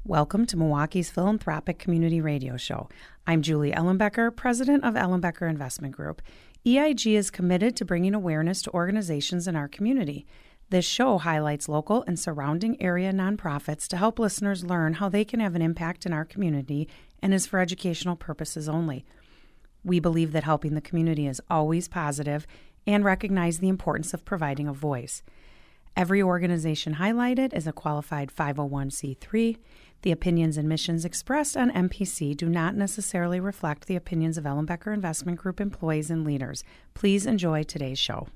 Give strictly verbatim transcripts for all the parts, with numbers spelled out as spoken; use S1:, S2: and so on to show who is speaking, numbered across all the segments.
S1: Welcome to Milwaukee's Philanthropic Community Radio Show. I'm Julie Ellenbecker, president of Ellenbecker Investment Group. E I G is committed to bringing awareness to organizations in our community. This show highlights local and surrounding area nonprofits to help listeners learn how they can have an impact in our community and is for educational purposes only. We believe that helping the community is always positive and recognize the importance of providing a voice. Every organization highlighted is a qualified five oh one c three. The opinions and missions expressed on M P C do not necessarily reflect the opinions of Ellenbecker Investment Group employees and leaders. Please enjoy today's show.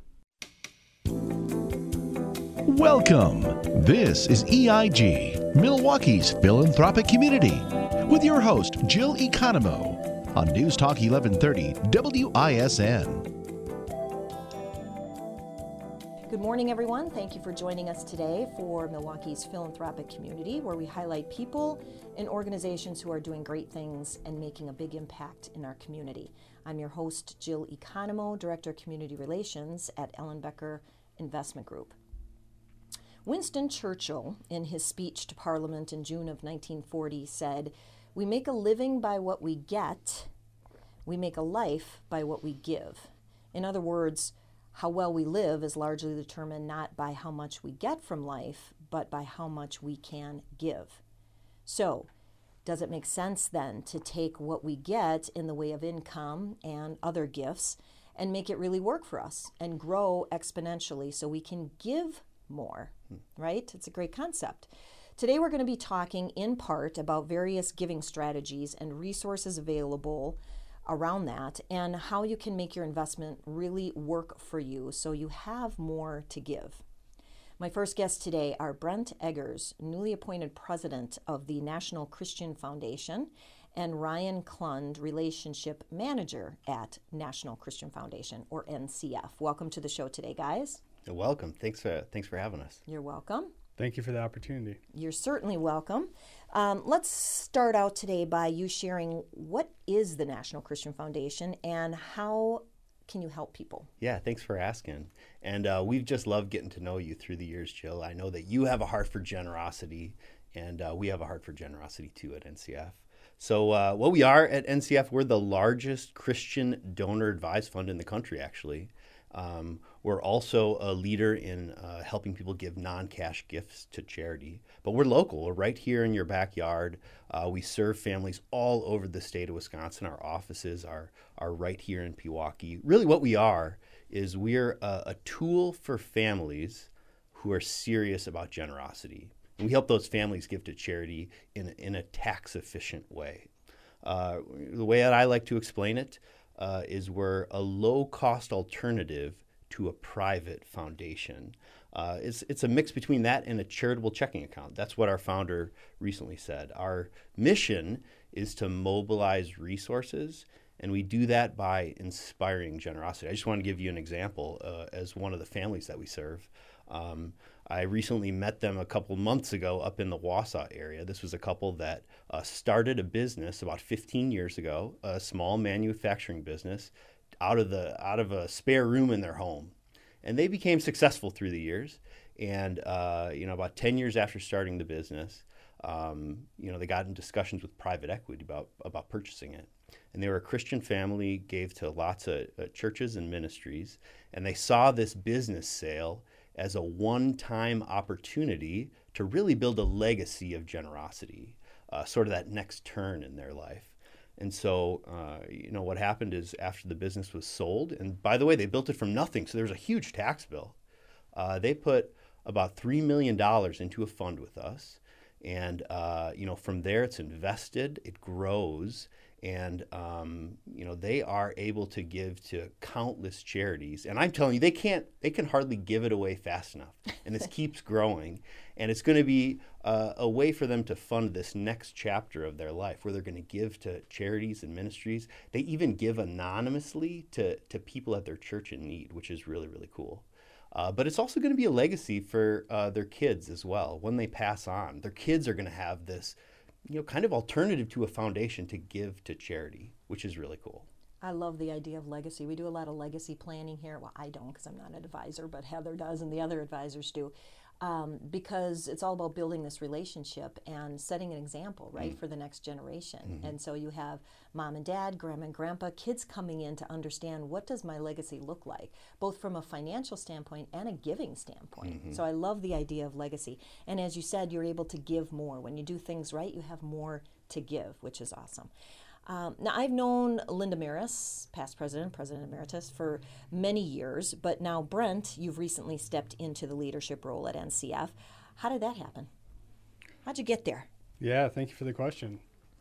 S2: Welcome. This is E I G, Milwaukee's Philanthropic Community, with your host, Jill Economou, on News Talk eleven thirty W I S N.
S3: Good morning, everyone. Thank you for joining us today for Milwaukee's Philanthropic Community, where we highlight people and organizations who are doing great things and making a big impact in our community. I'm your host, Jill Economou, Director of Community Relations at Ellenbecker Investment Group. Winston Churchill, in his speech to Parliament in June of nineteen forty, said, "We make a living by what we get. We make a life by what we give." In other words, how well we live is largely determined not by how much we get from life, but by how much we can give. So, does it make sense then to take what we get in the way of income and other gifts and make it really work for us and grow exponentially so we can give more, right? It's a great concept. Today we're going to be talking in part about various giving strategies and resources available around that and how you can make your investment really work for you so you have more to give. My first guests today are Brent Eggers, newly appointed president of the National Christian Foundation, and Ryan Klund, relationship manager at National Christian Foundation, or N C F. Welcome to the show today, guys.
S4: You're welcome. Thanks for thanks for having us.
S3: You're welcome.
S5: Thank you for the opportunity.
S3: You're certainly welcome. Um, let's start out today by you sharing what is the National Christian Foundation and how can you help people?
S4: Yeah, thanks for asking. And uh, we've just loved getting to know you through the years, Jill. I know that you have a heart for generosity, and uh, we have a heart for generosity too at N C F. So uh, what we are at N C F, we're the largest Christian donor advised fund in the country, actually. Um, we're also a leader in uh, helping people give non-cash gifts to charity. But we're local. We're right here in your backyard. Uh, we serve families all over the state of Wisconsin. Our offices are, are right here in Pewaukee. Really what we are is we're a, a tool for families who are serious about generosity. And we help those families give to charity in, in a tax-efficient way. Uh, the way that I like to explain it, Uh, is we're a low-cost alternative to a private foundation. Uh, it's, it's a mix between that and a charitable checking account. That's what our founder recently said. Our mission is to mobilize resources, and we do that by inspiring generosity. I just want to give you an example uh, as one of the families that we serve. Um, I recently met them a couple months ago up in the Wausau area. This was a couple that uh, started a business about fifteen years ago, a small manufacturing business, out of the out of a spare room in their home. And they became successful through the years. And uh, you know, about ten years after starting the business, um, you know, they got in discussions with private equity about about purchasing it. And they were a Christian family, gave to lots of uh, churches and ministries, and they saw this business sale as a one-time opportunity to really build a legacy of generosity, uh, sort of that next turn in their life. And so, uh, you know, what happened is after the business was sold, and by the way, they built it from nothing, so there was a huge tax bill. Uh, they put about three million dollars into a fund with us. And, uh, you know, from there it's invested, it grows, and, um, you know, they are able to give to countless charities. And I'm telling you, they can't, they can hardly give it away fast enough. And this keeps growing. And it's going to be uh, a way for them to fund this next chapter of their life where they're going to give to charities and ministries. They even give anonymously to, to people at their church in need, which is really, really cool. Uh, but it's also going to be a legacy for uh, their kids as well. When they pass on, their kids are going to have this, you know, kind of alternative to a foundation to give to charity, which is really cool.
S3: I love the idea of legacy. We do a lot of legacy planning here. Well, I don't because I'm not an advisor, but Heather does and the other advisors do. Um, because it's all about building this relationship and setting an example, right, mm. for the next generation. Mm-hmm. And so you have mom and dad, grandma and grandpa, kids coming in to understand what does my legacy look like, both from a financial standpoint and a giving standpoint. Mm-hmm. So I love the idea of legacy. And as you said, you're able to give more. When you do things right, you have more to give, which is awesome. Um, now, I've known Linda Maris, past president, president emeritus, for many years, but now, Brent, you've recently stepped into the leadership role at N C F. How did that happen? How'd you get there?
S5: Yeah, thank you for the question.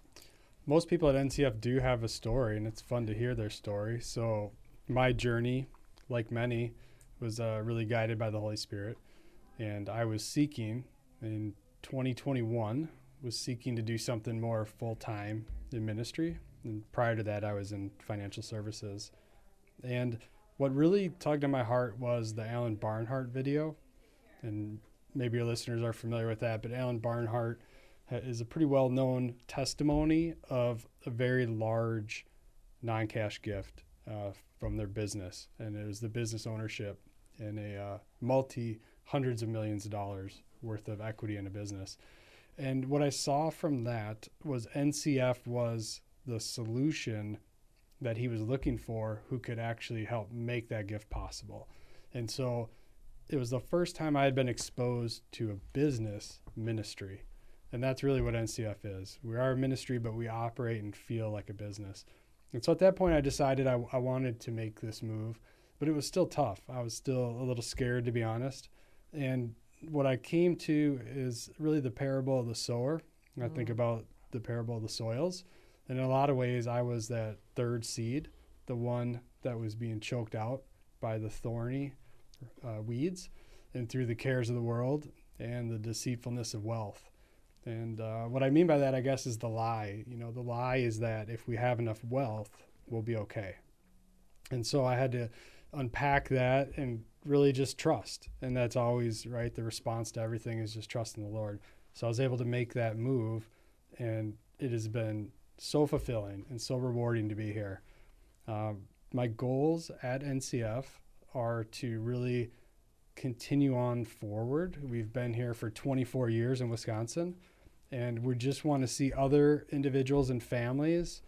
S5: Most people at N C F do have a story, and it's fun to hear their story. So my journey, like many, was uh, really guided by the Holy Spirit, and I was seeking, in twenty twenty-one, was seeking to do something more full-time in ministry. And prior to that, I was in financial services. And what really tugged on my heart was the Alan Barnhart video. And maybe your listeners are familiar with that, but Alan Barnhart is a pretty well-known testimony of a very large non-cash gift uh, from their business. And it was the business ownership in a uh, multi hundreds of millions of dollars worth of equity in a business. And what I saw from that was N C F was the solution that he was looking for, who could actually help make that gift possible. And so it was the first time I had been exposed to a business ministry. And that's really what N C F is. We are a ministry, but we operate and feel like a business. And so at that point, I decided I, I wanted to make this move, but it was still tough. I was still a little scared, to be honest. And what I came to is really the parable of the sower. Mm. I think about the parable of the soils. And in a lot of ways, I was that third seed, the one that was being choked out by the thorny uh, weeds and through the cares of the world and the deceitfulness of wealth. And uh, what I mean by that, I guess, is the lie. You know, the lie is that if we have enough wealth, we'll be okay. And so I had to unpack that and really just trust. And that's always, right, the response to everything is just trust in the Lord. So I was able to make that move, and it has been so fulfilling and so rewarding to be here. Um, my goals at N C F are to really continue on forward. We've been here for twenty-four years in Wisconsin, and we just want to see other individuals and families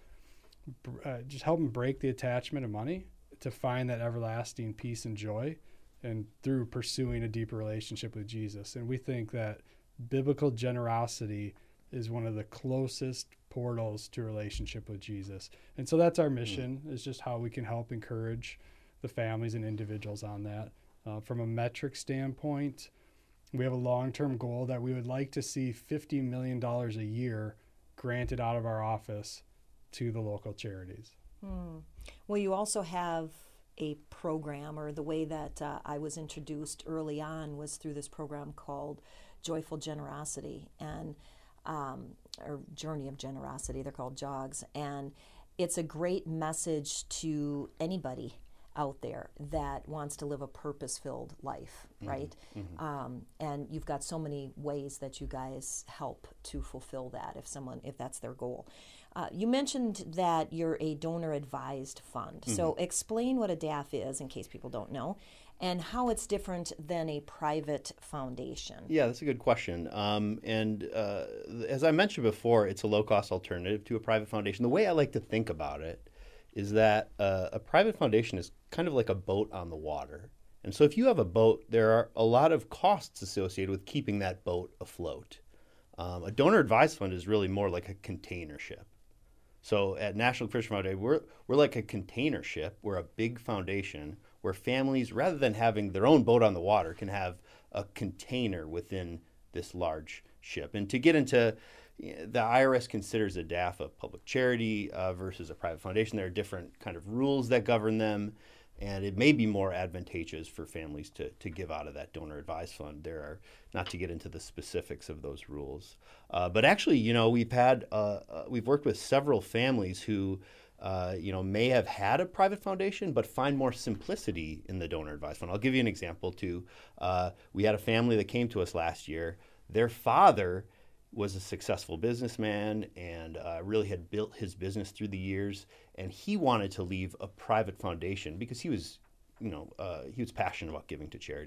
S5: uh, just help them break the attachment of money to find that everlasting peace and joy, and through pursuing a deeper relationship with Jesus. And we think that biblical generosity is one of the closest portals to relationship with Jesus. And so that's our mission, mm. is just how we can help encourage the families and individuals on that. Uh, from a metric standpoint, we have a long-term goal that we would like to see fifty million dollars a year granted out of our office to the local charities.
S3: Hmm. Well, you also have a program, or the way that uh, I was introduced early on was through this program called Joyful Generosity, and um, or Journey of Generosity, they're called JOGS. And it's a great message to anybody out there that wants to live a purpose-filled life, mm-hmm. right? Mm-hmm. Um, and you've got so many ways that you guys help to fulfill that if someone, if that's their goal. Uh, you mentioned that you're a donor-advised fund. Mm-hmm. So explain what a D A F is, in case people don't know, and how it's different than a private foundation.
S4: Yeah, that's a good question. Um, and uh, as I mentioned before, it's a low-cost alternative to a private foundation. The way I like to think about it is that uh, a private foundation is kind of like a boat on the water. And so if you have a boat, there are a lot of costs associated with keeping that boat afloat. Um, a donor-advised fund is really more like a container ship. So at National Christian Foundation, we're, we're like a container ship. We're a big foundation where families, rather than having their own boat on the water, can have a container within this large ship. And to get into, the I R S considers a D A F a public charity uh, versus a private foundation. There are different kind of rules that govern them, and it may be more advantageous for families to, to give out of that donor-advised fund. There are, not to get into the specifics of those rules. Uh, but actually, you know, we've had, uh, uh, we've worked with several families who, uh, you know, may have had a private foundation, but find more simplicity in the donor-advised fund. I'll give you an example, too. Uh, we had a family that came to us last year. Their father was a successful businessman and uh, really had built his business through the years, and he wanted to leave a private foundation because he was, you know, uh, he was passionate about giving to charity.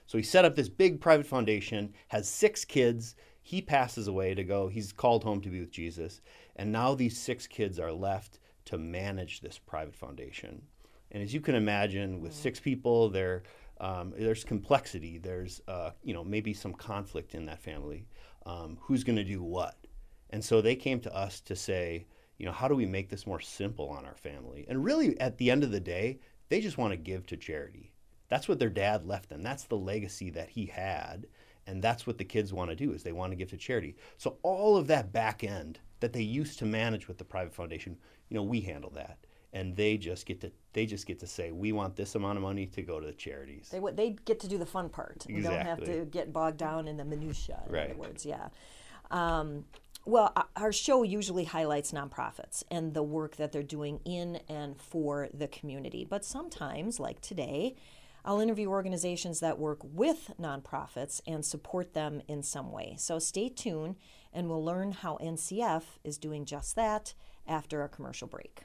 S4: So he set up this big private foundation, has six kids. He passes away to go. He's called home to be with Jesus. And now these six kids are left to manage this private foundation. And as you can imagine, with six people, there um, there's complexity. There's uh, you know maybe some conflict in that family. Um, who's going to do what? And so they came to us to say, you know, how do we make this more simple on our family? And really, at the end of the day, they just want to give to charity. That's what their dad left them. That's the legacy that he had. And that's what the kids want to do, is they want to give to charity. So all of that back end that they used to manage with the private foundation, you know, we handle that. And they just get to they just get to say, we want this amount of money to go to the charities.
S3: They they get to do the fun part.
S4: Exactly.
S3: They don't have to get bogged down in the minutia. In
S4: Right.
S3: other words, yeah. Um, well, our show usually highlights nonprofits and the work that they're doing in and for the community. But sometimes, like today, I'll interview organizations that work with nonprofits and support them in some way. So stay tuned, and we'll learn how N C F is doing just that after a commercial break.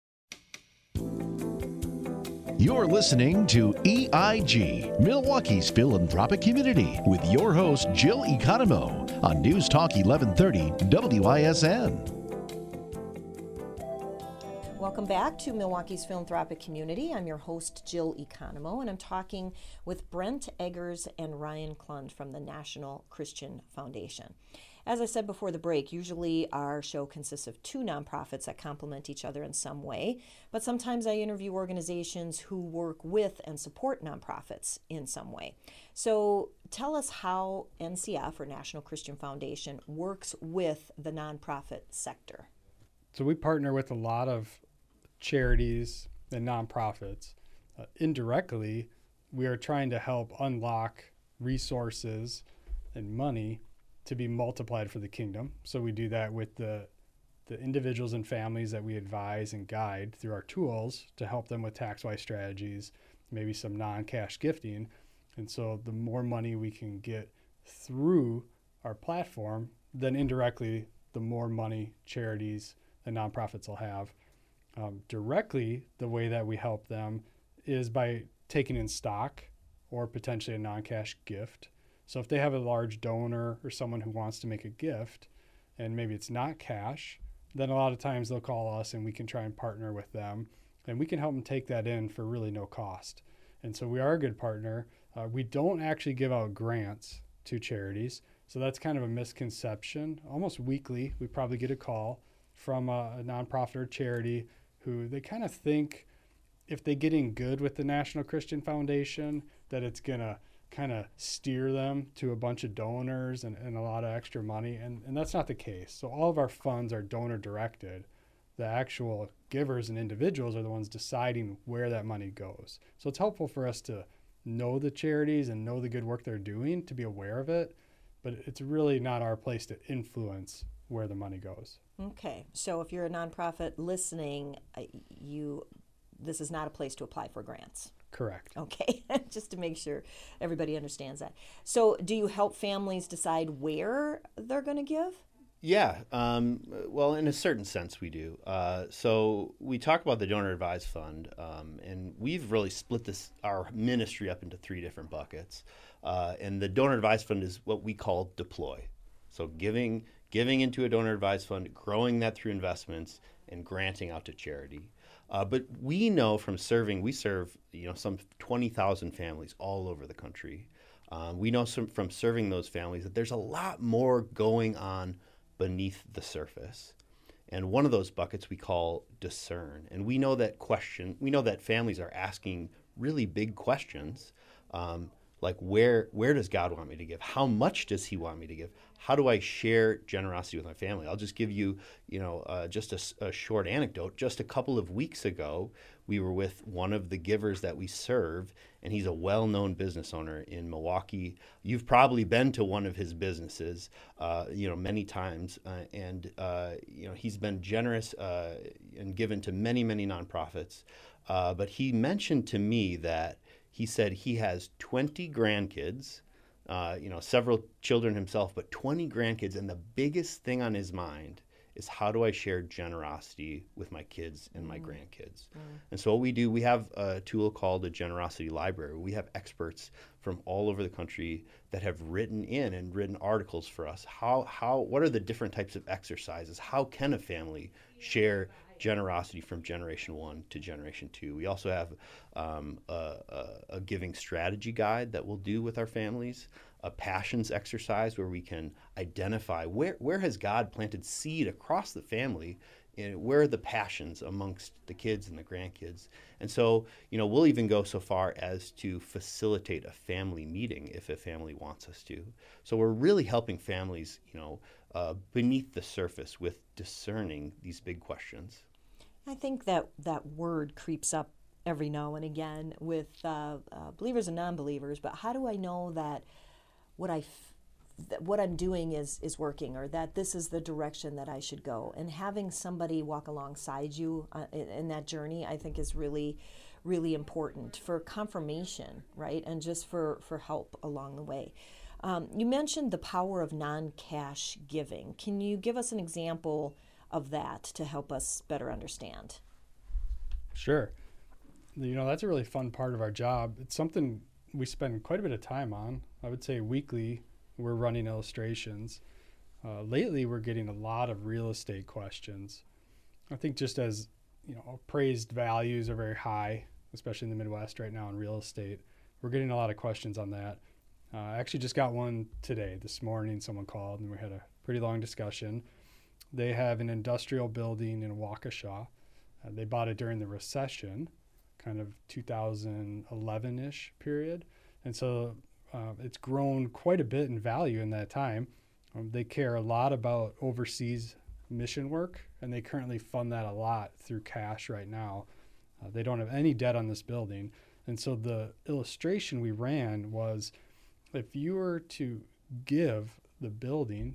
S2: You're listening to E I G, Milwaukee's philanthropic community, with your host, Jill Economou, on News Talk eleven thirty W I S N.
S3: Welcome back to Milwaukee's Philanthropic Community. I'm your host, Jill Economou, and I'm talking with Brent Eggers and Ryan Klund from the National Christian Foundation. As I said before the break, usually our show consists of two nonprofits that complement each other in some way, but sometimes I interview organizations who work with and support nonprofits in some way. So tell us how N C F, or National Christian Foundation, works with the nonprofit sector.
S5: So we partner with a lot of charities and nonprofits. Uh, indirectly, we are trying to help unlock resources and money to be multiplied for the kingdom. So we do that with the the individuals and families that we advise and guide through our tools to help them with tax-wise strategies, maybe some non-cash gifting. And so the more money we can get through our platform, then indirectly, the more money charities and nonprofits will have. Um, directly, the way that we help them is by taking in stock or potentially a non-cash gift. So if they have a large donor or someone who wants to make a gift, and maybe it's not cash, then a lot of times they'll call us and we can try and partner with them, and we can help them take that in for really no cost. And so we are a good partner. Uh, we don't actually give out grants to charities, so that's kind of a misconception. Almost weekly, we probably get a call from a, a nonprofit or charity who they kind of think if they get in good with the National Christian Foundation, that it's going to kind of steer them to a bunch of donors and, and a lot of extra money. And, and that's not the case. So all of our funds are donor directed. The actual givers and individuals are the ones deciding where that money goes. So it's helpful for us to know the charities and know the good work they're doing, to be aware of it. But it's really not our place to influence where the money goes.
S3: Okay, so if you're a nonprofit listening, uh, you this is not a place to apply for grants.
S5: Correct.
S3: Okay, just to make sure everybody understands that. So do you help families decide where they're going to give?
S4: Yeah, um, well, in a certain sense, we do. Uh, so we talk about the Donor Advised Fund, um, and we've really split this our ministry up into three different buckets. Uh, and the Donor Advised Fund is what we call deploy. So giving giving into a donor advised fund, growing that through investments, and granting out to charity. Uh, but we know from serving, we serve you know some twenty thousand families all over the country. Um, we know some, from serving those families that there's a lot more going on beneath the surface. And one of those buckets we call discern. And we know that question, we know that families are asking really big questions, um, like where where does God want me to give? How much does he want me to give? How do I share generosity with my family? I'll just give you, you know, uh, just a, a short anecdote. Just a couple of weeks ago, we were with one of the givers that we serve, and he's a well-known business owner in Milwaukee. You've probably been to one of his businesses, uh, you know, many times, uh, and uh, you know, he's been generous uh, and given to many, many nonprofits. Uh, but he mentioned to me that he said he has twenty grandkids, uh, you know, several children himself, but twenty grandkids, and the biggest thing on his mind is how do I share generosity with my kids and my
S3: Mm.
S4: grandkids?
S3: Mm.
S4: And so what we do, we have a tool called a generosity library. We have experts from all over the country that have written in and written articles for us. How, how, what are the different types of exercises? How can a family share generosity from generation one to generation two? We also have um, a, a, a giving strategy guide that we'll do with our families, a passions exercise where we can identify where, where has God planted seed across the family, and where are the passions amongst the kids and the grandkids. And so, you know, we'll even go so far as to facilitate a family meeting if a family wants us to. So we're really helping families, you know, uh, beneath the surface with discerning these big questions.
S3: I think that that word creeps up every now and again with uh, uh, believers and non-believers. But how do I know that what I f- that what I'm doing is is working, or that this is the direction that I should go? And having somebody walk alongside you uh, in, in that journey, I think, is really, really important for confirmation, right? And just for for help along the way. Um, you mentioned the power of non-cash giving. Can you give us an example of that to help us better understand?
S5: Sure. You know, that's a really fun part of our job. It's something we spend quite a bit of time on. I would say weekly we're running illustrations. Uh, lately we're getting a lot of real estate questions. I think just as, you know, appraised values are very high, especially in the Midwest right now in real estate, we're getting a lot of questions on that. Uh, I actually just got one today. This morning someone called and we had a pretty long discussion. They have an industrial building in Waukesha. Uh, they bought it during the recession, kind of two thousand eleven-ish period. And so uh, it's grown quite a bit in value in that time. Um, they care a lot about overseas mission work, and they currently fund that a lot through cash right now. Uh, they don't have any debt on this building. And so the illustration we ran was, if you were to give the building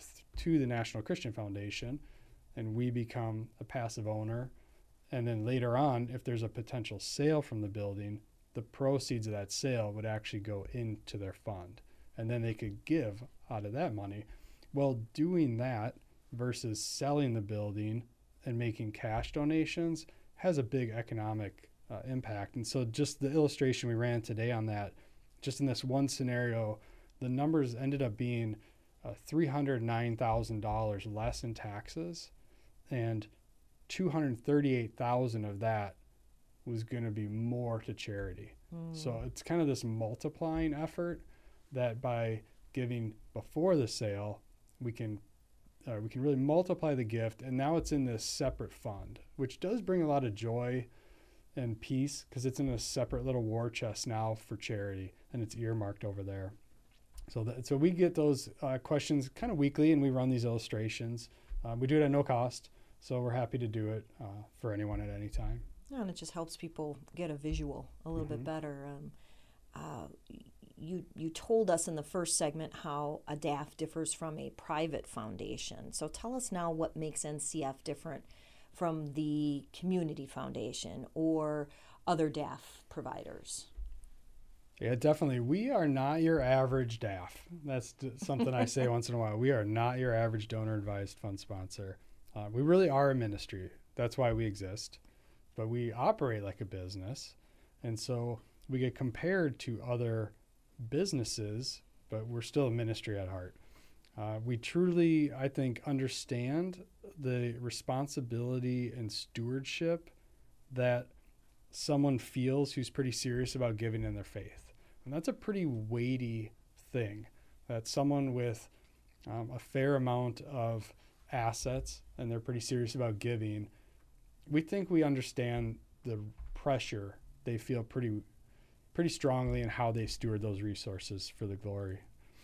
S5: to the National Christian Foundation and we become a passive owner, and then later on, if there's a potential sale from the building, the proceeds of that sale would actually go into their fund, and then they could give out of that money. Well, doing that versus selling the building and making cash donations has a big economic uh, impact. And so just the illustration we ran today on that, just in this one scenario, the numbers ended up being uh, three hundred nine thousand dollars less in taxes, and two hundred thirty-eight thousand dollars of that was going to be more to charity. Mm. So it's kind of this multiplying effort that by giving before the sale, we can uh, we can really multiply the gift, and now it's in this separate fund, which does bring a lot of joy and peace because it's in a separate little war chest now for charity, and it's earmarked over there. So that, so we get those uh, questions kind of weekly, and we run these illustrations. Uh, we do it at no cost, so we're happy to do it uh, for anyone at any time.
S3: Yeah, and it just helps people get a visual a little mm-hmm. bit better. Um, uh, you you told us in the first segment how a D A F differs from a private foundation. So tell us now what makes N C F different from the community foundation or other D A F providers.
S5: Yeah, definitely. We are not your average D A F. That's something I say once in a while. We are not your average donor-advised fund sponsor. Uh, we really are a ministry. That's why we exist. But we operate like a business. And so we get compared to other businesses, but we're still a ministry at heart. Uh, we truly, I think, understand the responsibility and stewardship that someone feels who's pretty serious about giving in their faith. And that's a pretty weighty thing, that someone with um, a fair amount of assets and they're pretty serious about giving, we think we understand the pressure they feel pretty pretty strongly in how they steward those resources for the glory.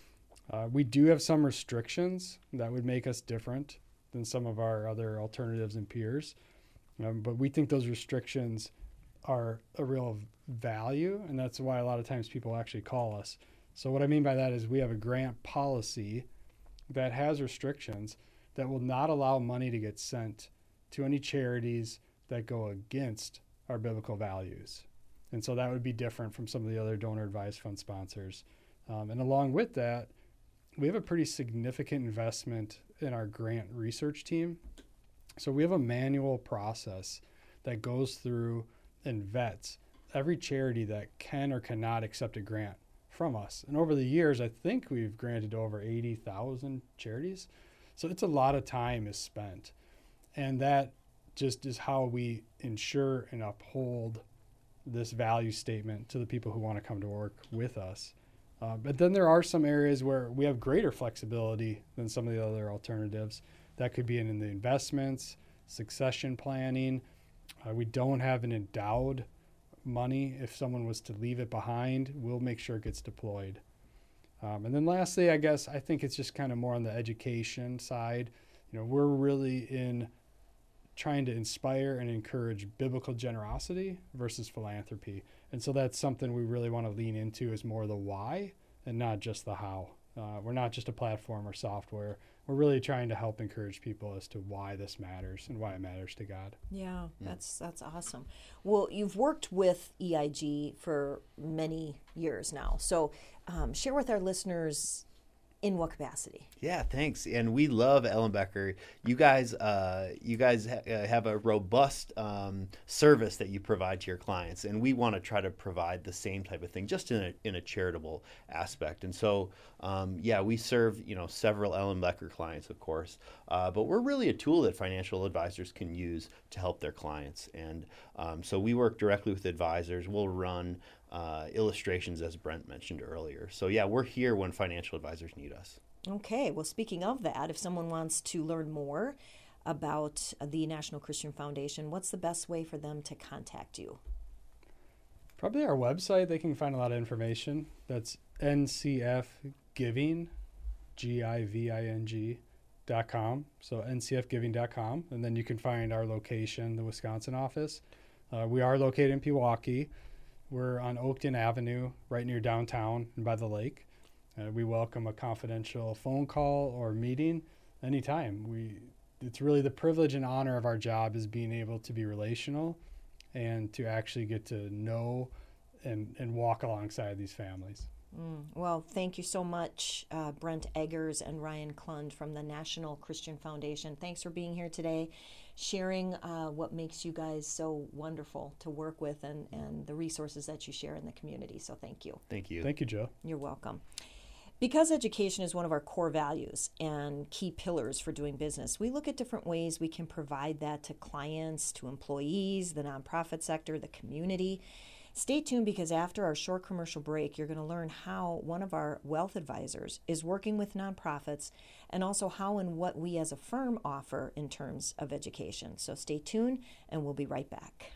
S5: Uh, we do have some restrictions that would make us different than some of our other alternatives and peers, um, but we think those restrictions are a real value, and that's why a lot of times people actually call us. So what I mean by that is we have a grant policy that has restrictions that will not allow money to get sent to any charities that go against our biblical values. And so that would be different from some of the other donor-advised fund sponsors. Um, and along with that, we have a pretty significant investment in our grant research team. So we have a manual process that goes through and vets every charity that can or cannot accept a grant from us. And over the years, I think we've granted over eighty thousand charities. So it's a lot of time is spent. And that just is how we ensure and uphold this value statement to the people who want to come to work with us. Uh, but then there are some areas where we have greater flexibility than some of the other alternatives. That could be in, in the investments, succession planning. Uh, we don't have an endowed money. If someone was to leave it behind, we'll make sure it gets deployed. Um, and then lastly, I guess, I think it's just kind of more on the education side. You know, we're really in trying to inspire and encourage biblical generosity versus philanthropy. And so that's something we really want to lean into, is more the why and not just the how. Uh, we're not just a platform or software. We're really trying to help encourage people as to why this matters and why it matters to God.
S3: Yeah, that's that's awesome. Well, you've worked with E I G for many years now. So um, share with our listeners, in what capacity?
S4: Yeah, thanks. And we love Ellenbecker. You guys, uh, you guys ha- have a robust um, service that you provide to your clients, and we want to try to provide the same type of thing, just in a in a charitable aspect. And so, um, yeah, we serve you know several Ellenbecker clients, of course, uh, but we're really a tool that financial advisors can use to help their clients. And um, so we work directly with advisors. We'll run Uh, illustrations, as Brent mentioned earlier. So yeah, we're here when financial advisors need us.
S3: Okay, well, speaking of that, if someone wants to learn more about the National Christian Foundation, what's the best way for them to contact you?
S5: Probably our website. They can find a lot of information. That's N C F Giving, G I V I N G, dot com. So N C F giving dot com. And then you can find our location, the Wisconsin office. Uh, we are located in Pewaukee. We're on Oakton Avenue, right near downtown and by the lake. Uh, we welcome a confidential phone call or meeting anytime. We, it's really the privilege and honor of our job is being able to be relational and to actually get to know and, and walk alongside these families.
S3: Mm, well, thank you so much, uh, Brent Eggers and Ryan Klund from the National Christian Foundation. Thanks for being here today, sharing uh, what makes you guys so wonderful to work with and, and the resources that you share in the community. So thank you.
S4: Thank you.
S5: Thank you, Joe.
S3: You're welcome. Because education is one of our core values and key pillars for doing business, we look at different ways we can provide that to clients, to employees, the nonprofit sector, the community. Stay tuned, because after our short commercial break, you're going to learn how one of our wealth advisors is working with nonprofits, and also how and what we as a firm offer in terms of education. So stay tuned, and we'll be right back.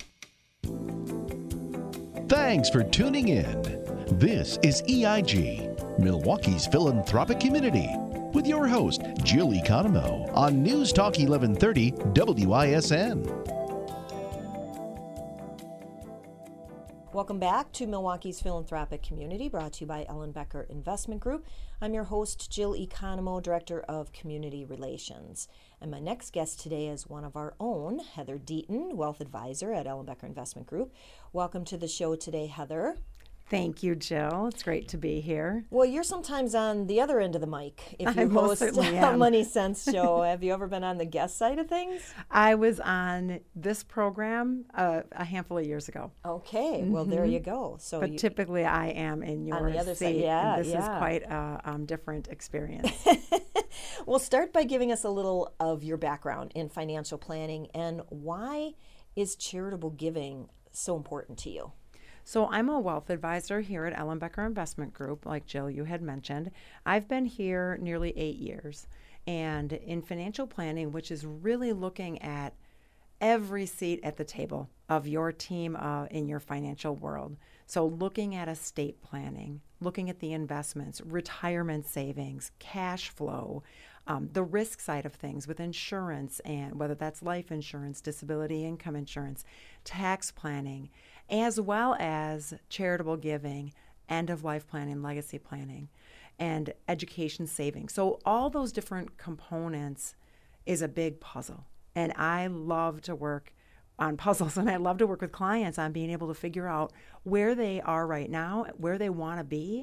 S2: Thanks for tuning in. This is E I G, Milwaukee's philanthropic community, with your host, Jill Economou, on News Talk eleven thirty W I S N.
S3: Welcome back to Milwaukee's Philanthropic Community, brought to you by Ellenbecker Investment Group. I'm your host, Jill Economou, Director of Community Relations. And my next guest today is one of our own, Heather Deaton, Wealth Advisor at Ellenbecker Investment Group. Welcome to the show today, Heather.
S1: Thank you, Jill. It's great to be here.
S3: Well, you're sometimes on the other end of the mic if you
S1: I most
S3: host
S1: certainly
S3: a
S1: am.
S3: Money Sense show. Have you ever been on the guest side of things?
S1: I was on this program uh, a handful of years ago.
S3: Okay, well, there you go. So,
S1: But
S3: you,
S1: typically I am in your
S3: On the other side,
S1: seat,
S3: yeah,
S1: and this
S3: yeah.
S1: is quite a um, different experience.
S3: well, start by giving us a little of your background in financial planning, and why is charitable giving so important to you?
S1: So I'm a wealth advisor here at Ellenbecker Investment Group, like Jill, you had mentioned. I've been here nearly eight years. And in financial planning, which is really looking at every seat at the table of your team uh, in your financial world. So looking at estate planning, looking at the investments, retirement savings, cash flow, um, the risk side of things with insurance, and whether that's life insurance, disability income insurance, tax planning, as well as charitable giving, end-of-life planning, legacy planning, and education savings. So all those different components is a big puzzle. And I love to work on puzzles, and I love to work with clients on being able to figure out where they are right now, where they want to be,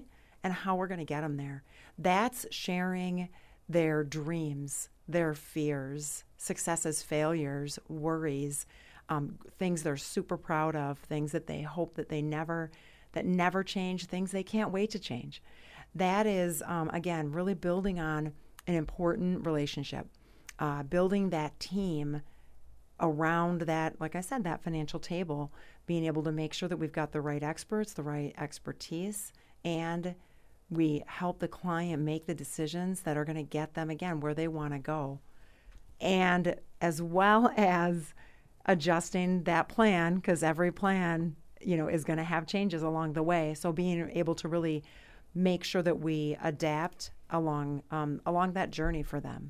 S6: and how we're going to get them there. That's sharing their dreams, their fears, successes, failures, worries, um, things they're super proud of, things that they hope that they never, that never change, things they can't wait to change. That is, um, again, really building on an important relationship, uh, building that team around that, like I said, that financial table, being able to make sure that we've got the right experts, the right expertise, and we help the client make the decisions that are going to get them, again, where they want to go. And as well as adjusting that plan, because every plan, you know, is going to have changes along the way. So being able to really make sure that we adapt along um, along that journey for them.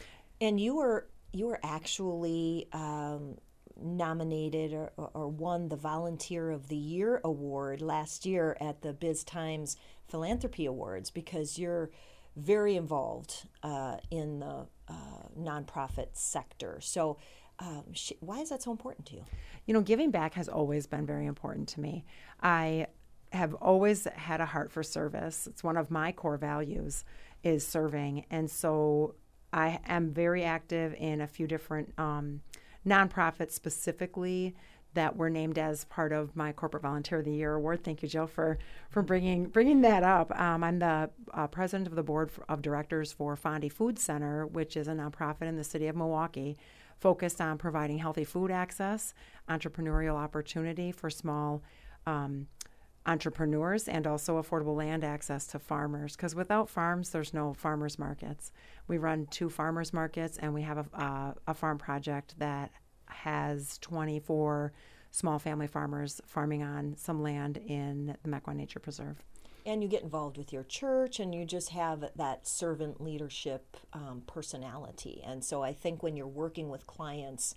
S3: And you were you were actually um, nominated or, or won the Volunteer of the Year award last year at the Biz Times Philanthropy Awards, because you're very involved uh, in the uh, nonprofit sector. So um, sh- why is that so important to you?
S6: You know, giving back has always been very important to me. I have always had a heart for service. It's one of my core values, is serving. And so I am very active in a few different um, nonprofits specifically that were named as part of my Corporate Volunteer of the Year award. Thank you, Jill, for, for bringing bringing that up. Um, I'm the uh, president of the board of directors for Fondy Food Center, which is a nonprofit in the city of Milwaukee, focused on providing healthy food access, entrepreneurial opportunity for small um, entrepreneurs, and also affordable land access to farmers, because without farms, there's no farmers markets. We run two farmers markets, and we have a, uh, a farm project that has twenty-four small family farmers farming on some land in the Mequon Nature Preserve.
S3: And you get involved with your church, and you just have that servant leadership um, personality. And so I think when you're working with clients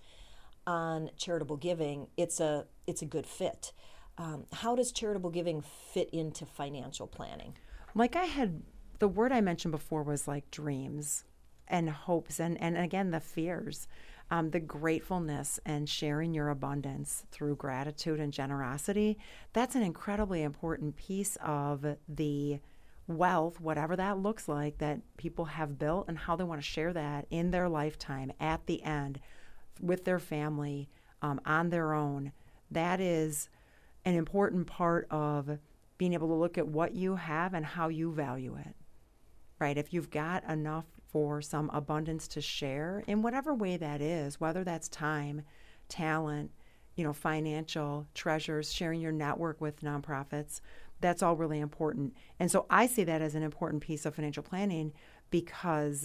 S3: on charitable giving, it's a it's a good fit. Um, how does charitable giving fit into financial planning?
S6: Like I had, the word I mentioned before was like dreams and hopes, and, and again, the fears. Um, the gratefulness and sharing your abundance through gratitude and generosity, that's an incredibly important piece of the wealth, whatever that looks like, that people have built, and how they want to share that in their lifetime at the end with their family, um, on their own. That is an important part of being able to look at what you have and how you value it, right? If you've got enough for some abundance to share in whatever way that is, whether that's time, talent, you know, financial treasures, sharing your network with nonprofits, that's all really important. And so I see that as an important piece of financial planning, because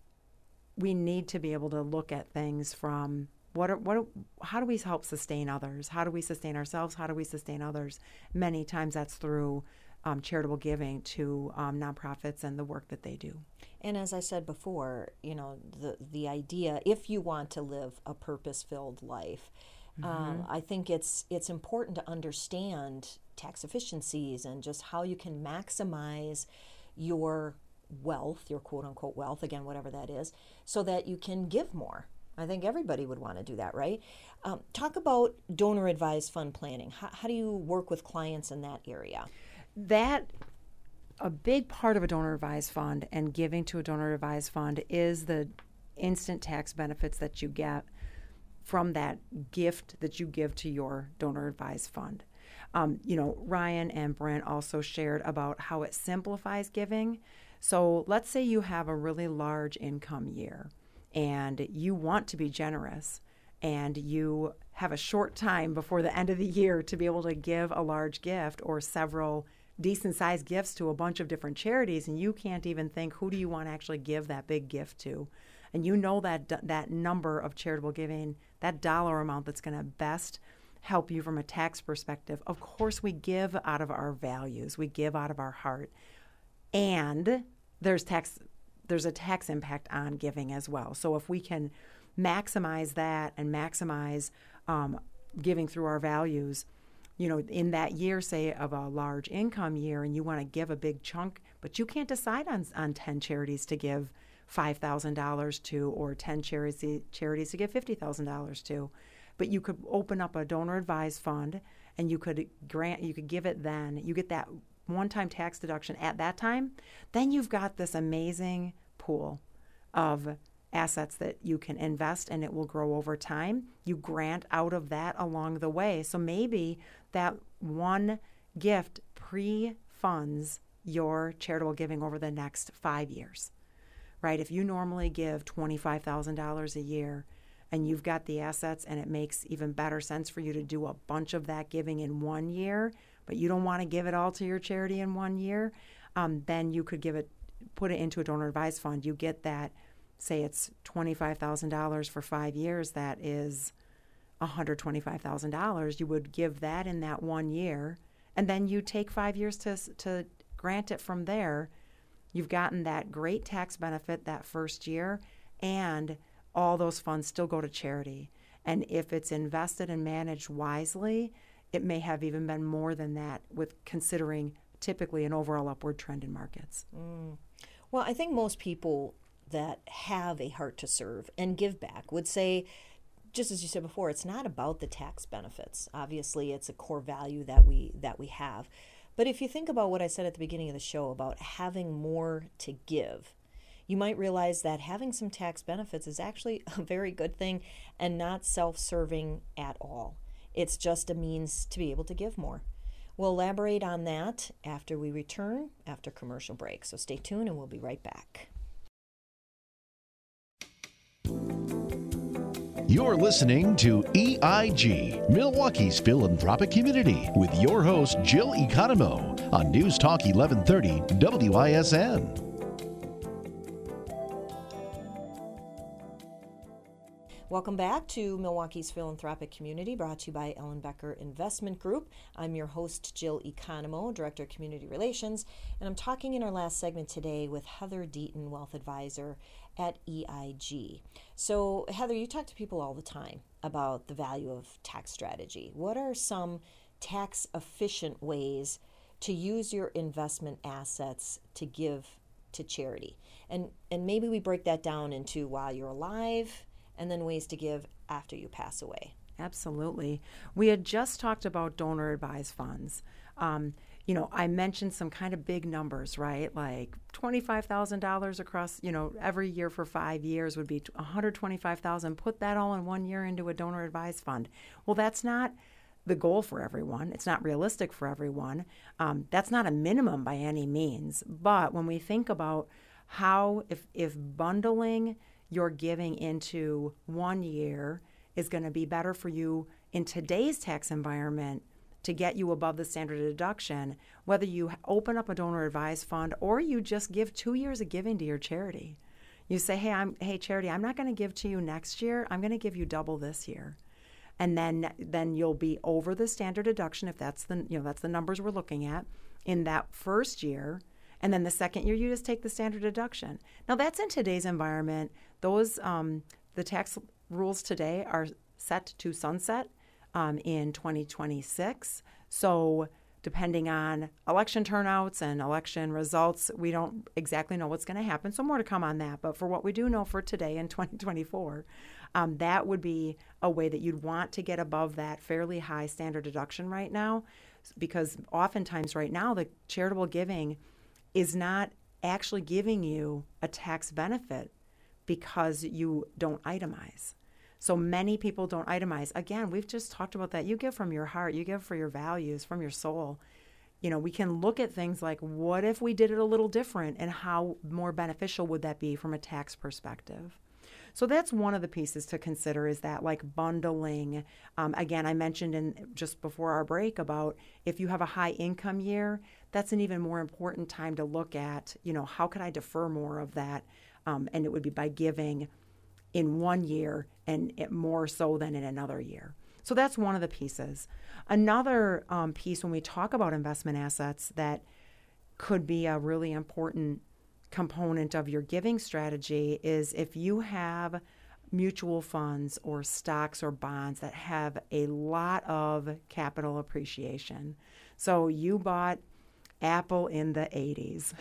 S6: we need to be able to look at things from what are, what are, how do we help sustain others? How do we sustain ourselves? How do we sustain others? Many times that's through Um, charitable giving to um, nonprofits and the work that they do.
S3: And as I said before, you know, the the idea, if you want to live a purpose-filled life, mm-hmm. um, I think it's it's important to understand tax efficiencies and just how you can maximize your wealth, your quote-unquote wealth, again, whatever that is, so that you can give more. I think everybody would want to do that, right? Um, talk about donor-advised fund planning. How, how do you work with clients in that area?
S6: That a big part of a donor advised fund and giving to a donor advised fund is the instant tax benefits that you get from that gift that you give to your donor advised fund. Um, you know, Ryan and Brent also shared about how it simplifies giving. So let's say you have a really large income year and you want to be generous, and you have a short time before the end of the year to be able to give a large gift or several decent-sized gifts to a bunch of different charities, and you can't even think, who do you want to actually give that big gift to? And you know that that number of charitable giving, that dollar amount that's going to best help you from a tax perspective. Of course, we give out of our values. We give out of our heart. And there's tax, there's a tax impact on giving as well. So if we can maximize that and maximize um, giving through our values, you know, in that year, say, of a large income year, and you want to give a big chunk, but you can't decide on on ten charities to give five thousand dollars to, or ten charities charities to give fifty thousand dollars to. But you could open up a donor-advised fund, and you could grant, you could give it then. You get that one-time tax deduction at that time, then you've got this amazing pool of assets that you can invest and it will grow over time. You grant out of that along the way. So maybe that one gift pre-funds your charitable giving over the next five years, right? If you normally give twenty-five thousand dollars a year and you've got the assets and it makes even better sense for you to do a bunch of that giving in one year, but you don't want to give it all to your charity in one year, um, then you could give it, put it into a donor advised fund. You get that, say it's twenty-five thousand dollars for five years, that is one hundred twenty-five thousand dollars. You would give that in that one year, and then you take five years to to grant it from there. You've gotten that great tax benefit that first year, and all those funds still go to charity. And if it's invested and managed wisely, it may have even been more than that, with considering typically an overall upward trend in markets.
S3: Mm. Well, I think most people that have a heart to serve and give back would say, just as you said before, it's not about the tax benefits. Obviously, it's a core value that we that we have. But if you think about what I said at the beginning of the show about having more to give, you might realize that having some tax benefits is actually a very good thing and not self-serving at all. It's just a means to be able to give more. We'll elaborate on that after we return after commercial break. So stay tuned and we'll be right back.
S2: You're listening to E I G, Milwaukee's philanthropic community, with your host, Jill Economou, on News Talk eleven thirty W I S N.
S3: Welcome back to Milwaukee's Philanthropic Community, brought to you by Ellenbecker Investment Group. I'm your host, Jill Economou, Director of Community Relations, and I'm talking in our last segment today with Heather Deaton, Wealth Advisor at E I G. So, Heather, you talk to people all the time about the value of tax strategy. What are some tax-efficient ways to use your investment assets to give to charity? And and maybe we break that down into while you're alive, and then ways to give after you pass away.
S6: Absolutely. We had just talked about donor advised funds. Um, you know, I mentioned some kind of big numbers, right? Like twenty-five thousand dollars across, you know, every year for five years would be one hundred twenty-five thousand dollars. Put that all in one year into a donor advised fund. Well, that's not the goal for everyone. It's not realistic for everyone. Um, that's not a minimum by any means. But when we think about how, if if bundling your giving into one year is going to be better for you in today's tax environment to get you above the standard deduction, whether you open up a donor advised fund or you just give two years of giving to your charity. You say, hey, I'm hey charity, I'm not going to give to you next year. I'm going to give you double this year. And then then you'll be over the standard deduction if that's the you know that's the numbers we're looking at in that first year. And then the second year, you just take the standard deduction. Now, that's in today's environment. Those um, the tax rules today are set to sunset um, in twenty twenty-six. So depending on election turnouts and election results, we don't exactly know what's going to happen. So more to come on that. But for what we do know for today in twenty twenty-four, um, that would be a way that you'd want to get above that fairly high standard deduction right now, because oftentimes right now the charitable giving is not actually giving you a tax benefit because you don't itemize. So many people don't itemize. Again, we've just talked about that. You give from your heart, you give for your values, from your soul. You know, we can look at things like, what if we did it a little different, and how more beneficial would that be from a tax perspective? So that's one of the pieces to consider, is that like bundling. Um, again, I mentioned in just before our break about if you have a high income year, that's an even more important time to look at, you know, how could I defer more of that? Um, and it would be by giving in one year and it more so than in another year. So that's one of the pieces. Another um, piece when we talk about investment assets that could be a really important component of your giving strategy is if you have mutual funds or stocks or bonds that have a lot of capital appreciation. So you bought Apple in the eighties.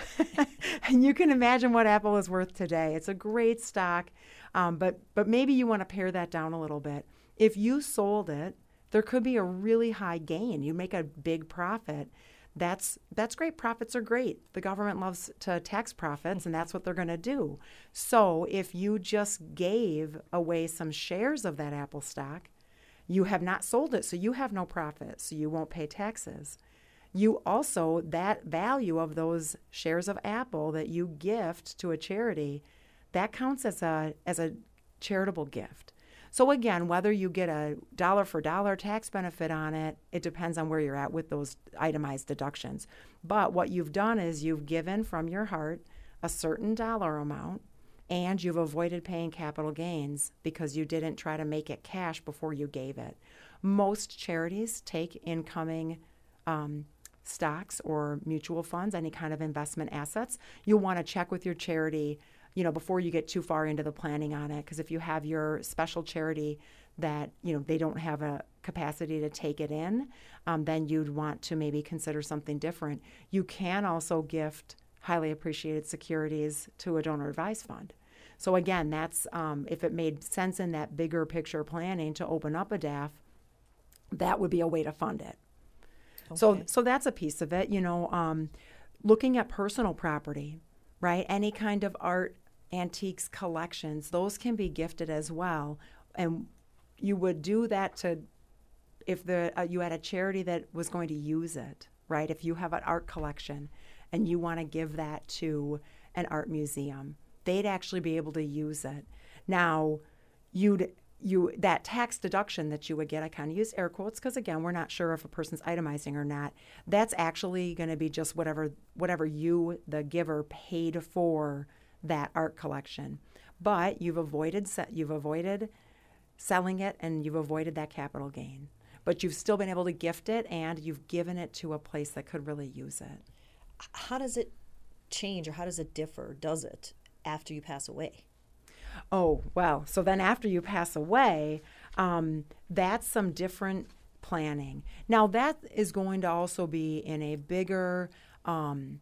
S6: And you can imagine what Apple is worth today. It's a great stock, um, but but maybe you want to pare that down a little bit. If you sold it, there could be a really high gain. You make a big profit. That's that's great. Profits are great. The government loves to tax profits, and that's what they're going to do. So if you just gave away some shares of that Apple stock, you have not sold it, so you have no profit, so you won't pay taxes. You also, that value of those shares of Apple that you gift to a charity, that counts as a as a charitable gift. So again, whether you get a dollar for dollar tax benefit on it, it depends on where you're at with those itemized deductions. But what you've done is you've given from your heart a certain dollar amount, and you've avoided paying capital gains because you didn't try to make it cash before you gave it. Most charities take incoming um, stocks or mutual funds, any kind of investment assets. You'll want to check with your charity, you know, before you get too far into the planning on it, because if you have your special charity that, you know, they don't have a capacity to take it in, um, then you'd want to maybe consider something different. You can also gift highly appreciated securities to a donor advised fund. So again, that's um, if it made sense in that bigger picture planning to open up a D A F, that would be a way to fund it. Okay. So, so that's a piece of it. You know, um, looking at personal property, right? Any kind of art, antiques, collections, those can be gifted as well. And you would do that to, if the uh, you had a charity that was going to use it, right? If you have an art collection and you want to give that to an art museum, they'd actually be able to use it. Now, you'd you that tax deduction that you would get, I kind of use air quotes because again, we're not sure if a person's itemizing or not. That's actually going to be just whatever whatever you, the giver, paid for that art collection. But you've avoided you've avoided selling it, and you've avoided that capital gain. But you've still been able to gift it, and you've given it to a place that could really use it.
S3: How does it change, or how does it differ? Does it after you pass away?
S6: Oh, well, so then after you pass away, um, that's some different planning. Now, that is going to also be in a bigger um,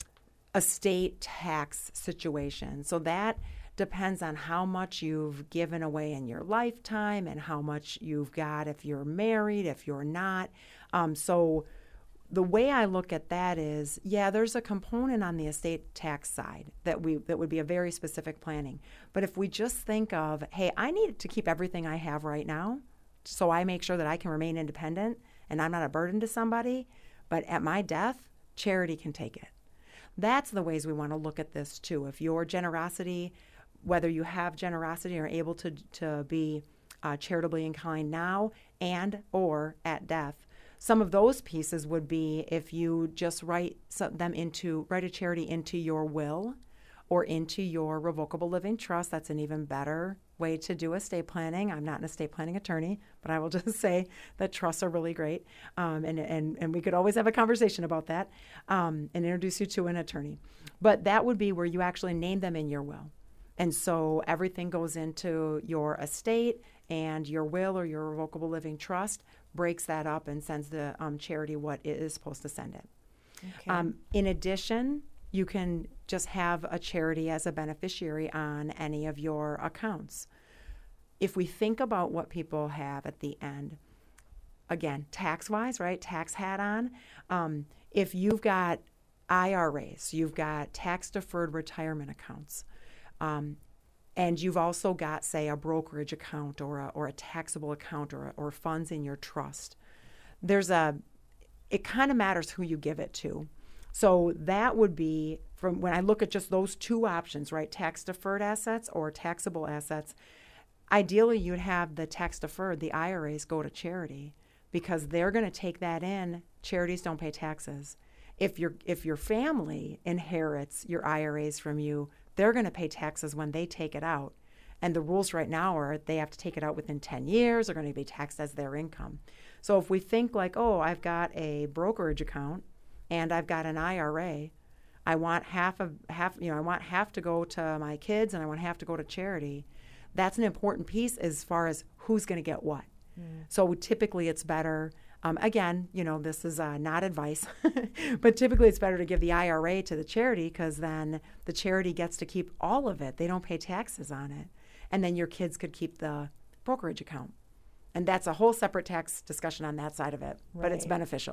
S6: estate tax situation. So that depends on how much you've given away in your lifetime and how much you've got if you're married, if you're not. Um, so the way I look at that is, yeah, there's a component on the estate tax side that we that would be a very specific planning. But if we just think of, hey, I need to keep everything I have right now so I make sure that I can remain independent and I'm not a burden to somebody, but at my death, charity can take it. That's the ways we want to look at this too. If your generosity, whether you have generosity or are able to to be uh, charitably inclined now and or at death, some of those pieces would be if you just write them into, write a charity into your will or into your revocable living trust. That's an even better way to do estate planning. I'm not an estate planning attorney, but I will just say that trusts are really great. Um, and, and, and we could always have a conversation about that um, and introduce you to an attorney. But that would be where you actually name them in your will. And so everything goes into your estate, and your will or your revocable living trust breaks that up and sends the um, charity what it is supposed to send it. Okay. Um, in addition, you can just have a charity as a beneficiary on any of your accounts. If we think about what people have at the end, again, tax-wise, right, tax hat on, um, if you've got I R As, you've got tax-deferred retirement accounts, um, and you've also got, say, a brokerage account or a, or a taxable account or, or funds in your trust, there's a, it kind of matters who you give it to. So that would be, from when I look at just those two options, right, tax-deferred assets or taxable assets, ideally you'd have the tax-deferred, the I R As, go to charity because they're going to take that in. Charities don't pay taxes. If your if your family inherits your I R As from you, they're going to pay taxes when they take it out. And the rules right now are they have to take it out within ten years. They're going to be taxed as their income. So if we think like, oh, I've got a brokerage account and I've got an I R A, I want half of half, you know, I want half to go to my kids and I want half to go to charity. That's an important piece as far as who's going to get what. Mm. So typically it's better. Um, again, you know, this is uh, not advice, but typically it's better to give the I R A to the charity because then the charity gets to keep all of it. They don't pay taxes on it. And then your kids could keep the brokerage account. And that's a whole separate tax discussion on that side of it, right. But it's beneficial.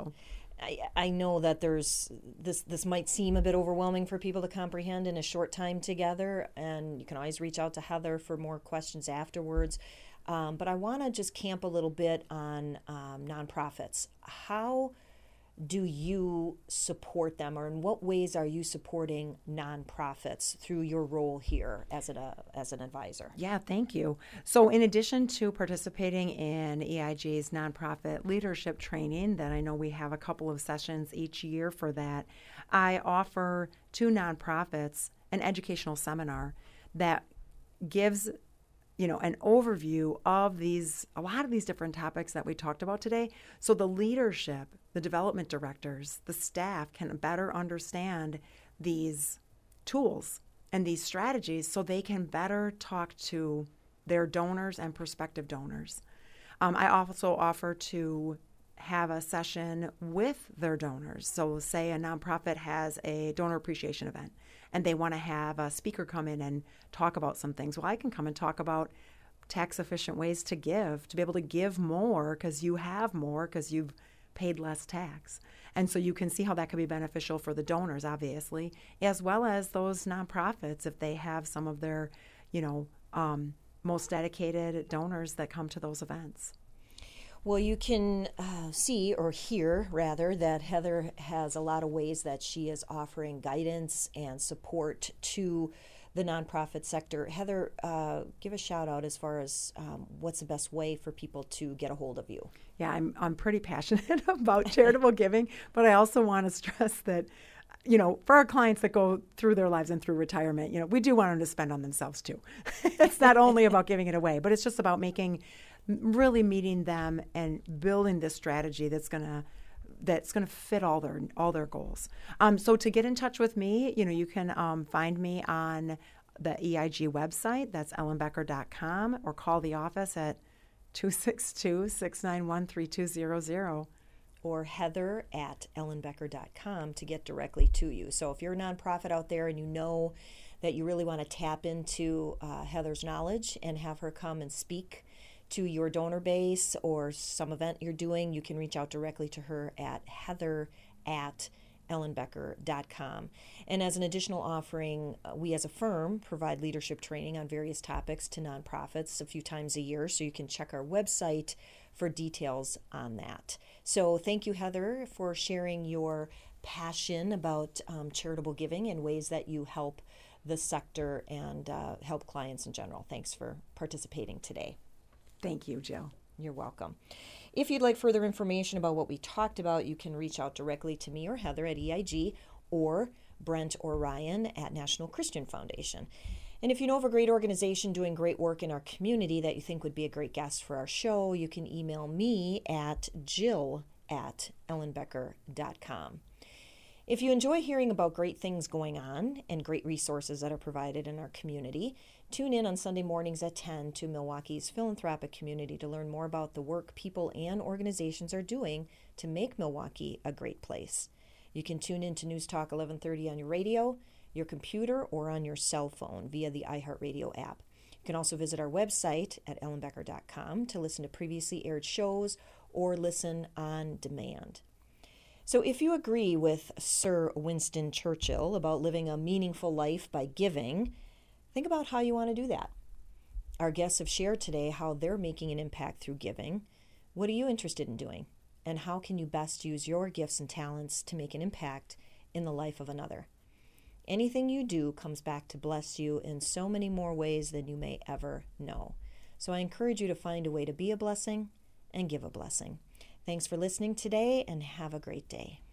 S3: I, I know that there's this this might seem a bit overwhelming for people to comprehend in a short time together, and you can always reach out to Heather for more questions afterwards. Um, but I want to just camp a little bit on um, nonprofits. How do you support them, or in what ways are you supporting nonprofits through your role here as an uh, as an advisor?
S6: Yeah, thank you. So in addition to participating in E I G's nonprofit leadership training, that I know we have a couple of sessions each year for that, I offer to nonprofits an educational seminar that gives you know, an overview of these, a lot of these different topics that we talked about today. So the leadership, the development directors, the staff can better understand these tools and these strategies so they can better talk to their donors and prospective donors. Um, I also offer to have a session with their donors. So say a nonprofit has a donor appreciation event and they want to have a speaker come in and talk about some things. Well, I can come and talk about tax efficient ways to give, to be able to give more because you have more because you've paid less tax. And so you can see how that could be beneficial for the donors, obviously, as well as those nonprofits if they have some of their, you know, um, most dedicated donors that come to those events.
S3: Well, you can uh, see or hear, rather, that Heather has a lot of ways that she is offering guidance and support to the nonprofit sector. Heather, uh, give a shout out as far as um, what's the best way for people to get a hold of you.
S6: Yeah, I'm I'm pretty passionate about charitable giving, but I also want to stress that, you know, for our clients that go through their lives and through retirement, you know, we do want them to spend on themselves too. It's not only about giving it away, but it's just about making, really meeting them and building this strategy that's going to that's going to fit all their all their goals. Um, so to get in touch with me, you know, you can um, find me on the E I G website. That's ellen becker dot com, or call the office at two six two, six nine one, three two zero zero.
S3: Or Heather at ellen becker dot com to get directly to you. So if you're a nonprofit out there and you know that you really want to tap into uh, Heather's knowledge and have her come and speak to your donor base or some event you're doing, you can reach out directly to her at heather at ellen becker dot com. And as an additional offering, uh, we as a firm provide leadership training on various topics to nonprofits a few times a year, so you can check our website for details on that. So thank you, Heather, for sharing your passion about um, charitable giving and ways that you help the sector and uh, help clients in general. Thanks for participating today.
S6: Thank you, Jill.
S3: You're welcome. If you'd like further information about what we talked about, you can reach out directly to me or Heather at E I G, or Brent or Ryan at National Christian Foundation. And if you know of a great organization doing great work in our community that you think would be a great guest for our show, you can email me at jill at ellen becker dot com. If you enjoy hearing about great things going on and great resources that are provided in our community, tune in on Sunday mornings at ten to Milwaukee's Philanthropic Community to learn more about the work people and organizations are doing to make Milwaukee a great place. You can tune in to News Talk eleven thirty on your radio, your computer, or on your cell phone via the iHeartRadio app. You can also visit our website at ellen becker dot com to listen to previously aired shows or listen on demand. So if you agree with Sir Winston Churchill about living a meaningful life by giving, think about how you want to do that. Our guests have shared today how they're making an impact through giving. What are you interested in doing? And how can you best use your gifts and talents to make an impact in the life of another? Anything you do comes back to bless you in so many more ways than you may ever know. So I encourage you to find a way to be a blessing and give a blessing. Thanks for listening today, and have a great day.